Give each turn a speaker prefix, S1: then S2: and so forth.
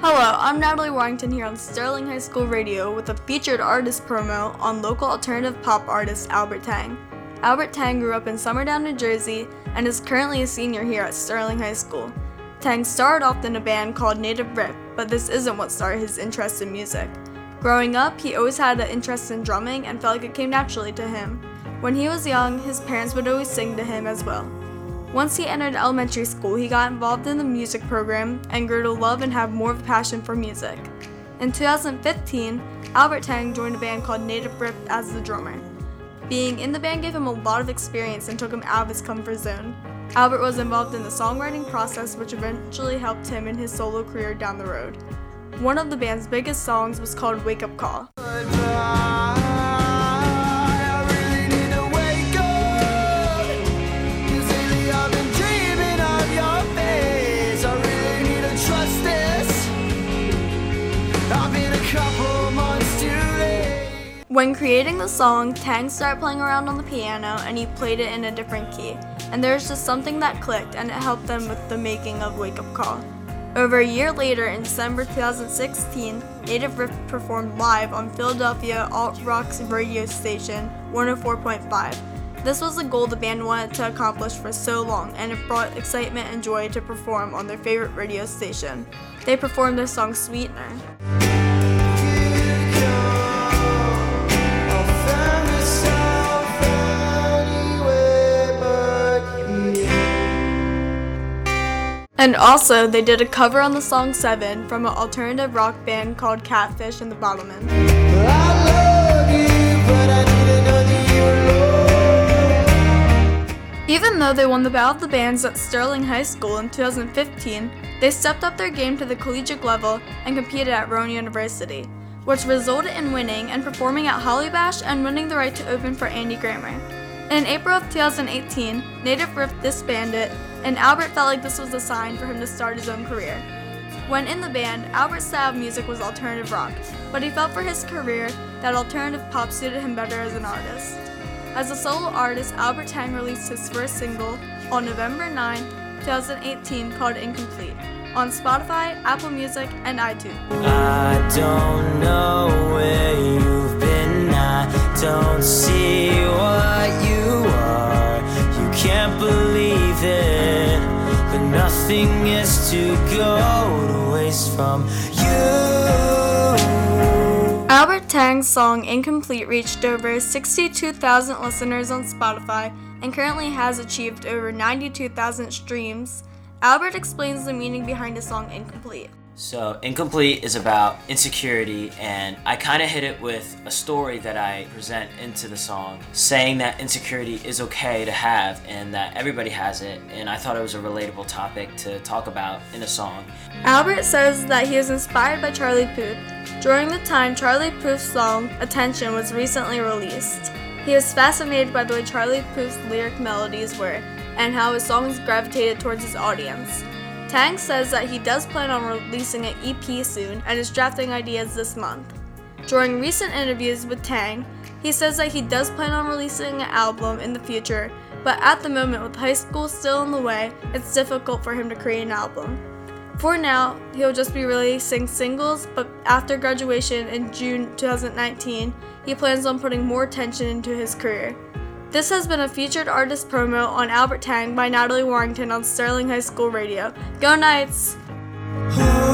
S1: Hello, I'm Natalie Warrington here on Sterling High School Radio with a featured artist promo on local alternative pop artist Albert Tang. Albert Tang grew up in Summerdown, New Jersey, and is currently a senior here at Sterling High School. Tang started off in a band called Native Rip, but this isn't what started his interest in music. Growing up, he always had an interest in drumming and felt like it came naturally to him. When he was young, his parents would always sing to him as well. Once he entered elementary school, he got involved in the music program and grew to love and have more of a passion for music. In 2015, Albert Tang joined a band called Native Rip as the drummer. Being in the band gave him a lot of experience and took him out of his comfort zone. Albert was involved in the songwriting process, which eventually helped him in his solo career down the road. One of the band's biggest songs was called Wake Up Call. When creating the song, Tang started playing around on the piano and he played it in a different key, and there's just something that clicked and it helped them with the making of Wake Up Call. Over a year later, in December 2016, Native Rip performed live on Philadelphia alt rock's radio station 104.5. This was a goal the band wanted to accomplish for so long, and it brought excitement and joy to perform on their favorite radio station. They performed their song Sweetener. And also, they did a cover on the song 7 from an alternative rock band called Catfish and the Bottlemen. Even though they won the Battle of the Bands at Sterling High School in 2015, they stepped up their game to the collegiate level and competed at Rowan University, which resulted in winning and performing at Holly Bash and winning the right to open for Andy Grammer. In April of 2018, Native Rip disbanded, and Albert felt like this was a sign for him to start his own career. When in the band, Albert's style of music was alternative rock, but he felt for his career that alternative pop suited him better as an artist. As a solo artist, Albert Tang released his first single on November 9, 2018 called Incomplete, on Spotify, Apple Music, and iTunes.
S2: I don't know where you've been, I don't see what you are. You can't believe it, but nothing is to go to waste from you.
S1: Albert Tang's song Incomplete reached over 62,000 listeners on Spotify and currently has achieved over 92,000 streams. Albert explains the meaning behind his song Incomplete.
S2: So Incomplete is about insecurity, and I kind of hit it with a story that I present into the song, saying that insecurity is okay to have and that everybody has it, and I thought it was a relatable topic to talk about in a song.
S1: Albert says that he was inspired by Charlie Puth. During the time Charlie Puth's song Attention was recently released, he was fascinated by the way Charlie Puth's lyric melodies were and how his songs gravitated towards his audience. Tang says that he does plan on releasing an EP soon and is drafting ideas this month. During recent interviews with Tang, he says that he does plan on releasing an album in the future, but at the moment with high school still in the way, it's difficult for him to create an album. For now, he'll just be releasing singles, but after graduation in June 2019, he plans on putting more attention into his career. This has been a featured artist promo on Albert Tang by Natalie Warrington on Sterling High School Radio. Go Knights!